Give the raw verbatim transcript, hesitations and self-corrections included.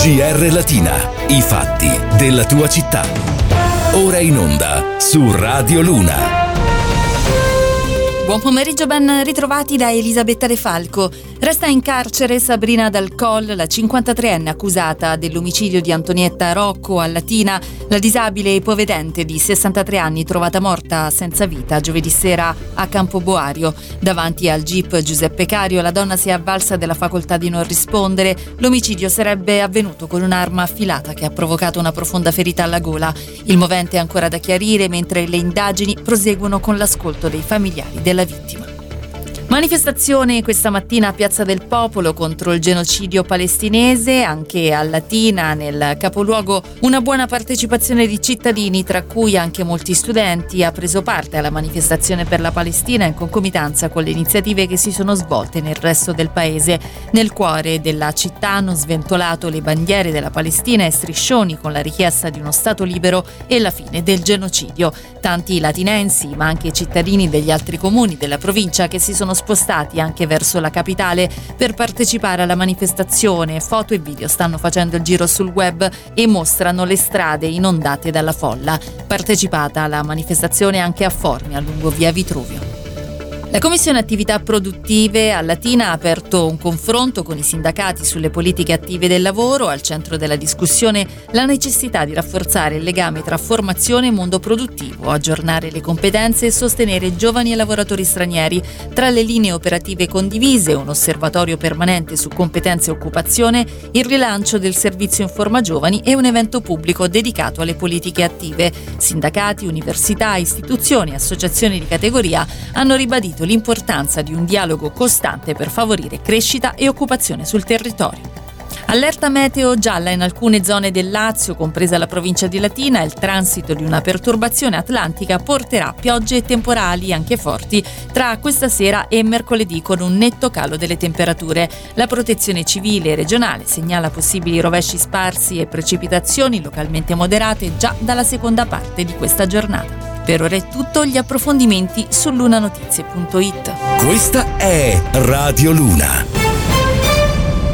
G R Latina, i fatti della tua città. Ora in onda su Radio Luna. Buon pomeriggio, ben ritrovati da Elisabetta De Falco. Resta in carcere Sabrina Dal Coll, la cinquantatreenne accusata dell'omicidio di Antonietta Rocco a Latina, la disabile e ipovedente di sessantatré anni trovata morta senza vita giovedì sera a Campoboario. Davanti al jeep Giuseppe Cario la donna si è avvalsa della facoltà di non rispondere. L'omicidio sarebbe avvenuto con un'arma affilata che ha provocato una profonda ferita alla gola. Il movente è ancora da chiarire, mentre le indagini proseguono con l'ascolto dei familiari della vittima. Manifestazione questa mattina a Piazza del Popolo contro il genocidio palestinese, anche a Latina, nel capoluogo una buona partecipazione di cittadini, tra cui anche molti studenti, ha preso parte alla manifestazione per la Palestina in concomitanza con le iniziative che si sono svolte nel resto del paese. Nel cuore della città hanno sventolato le bandiere della Palestina e striscioni con la richiesta di uno Stato libero e la fine del genocidio. Tanti latinensi, ma anche cittadini degli altri comuni della provincia che si sono spostati anche verso la capitale per partecipare alla manifestazione. Foto e video stanno facendo il giro sul web e mostrano le strade inondate dalla folla. Partecipata alla manifestazione anche a Formia, lungo via Vitruvio. La Commissione Attività Produttive a Latina ha aperto un confronto con i sindacati sulle politiche attive del lavoro. Al centro della discussione la necessità di rafforzare il legame tra formazione e mondo produttivo, aggiornare le competenze e sostenere giovani e lavoratori stranieri. Tra le linee operative condivise, un osservatorio permanente su competenze e occupazione, il rilancio del servizio Informa Giovani e un evento pubblico dedicato alle politiche attive. Sindacati, università, istituzioni e associazioni di categoria hanno ribadito l'importanza di un dialogo costante per favorire crescita e occupazione sul territorio. Allerta meteo gialla in alcune zone del Lazio, compresa la provincia di Latina. Il transito di una perturbazione atlantica porterà piogge e temporali anche forti tra questa sera e mercoledì, con un netto calo delle temperature. La Protezione Civile regionale segnala possibili rovesci sparsi e precipitazioni localmente moderate già dalla seconda parte di questa giornata. Per ora è tutto, gli approfondimenti su lunanotizie punto it. Questa è Radio Luna.